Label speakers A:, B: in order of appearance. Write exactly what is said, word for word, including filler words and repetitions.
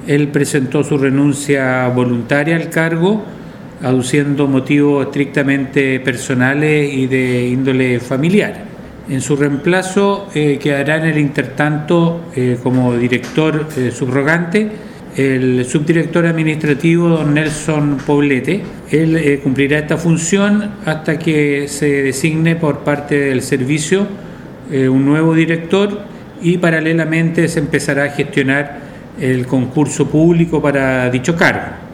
A: Él presentó su renuncia voluntaria al cargo, aduciendo motivos estrictamente personales y de índole familiar. En su reemplazo eh, quedará en el intertanto eh, como director eh, subrogante el subdirector administrativo don Nelson Poblete. Él eh, cumplirá esta función hasta que se designe por parte del servicio eh, un nuevo director y paralelamente se empezará a gestionar el concurso público para dicho cargo.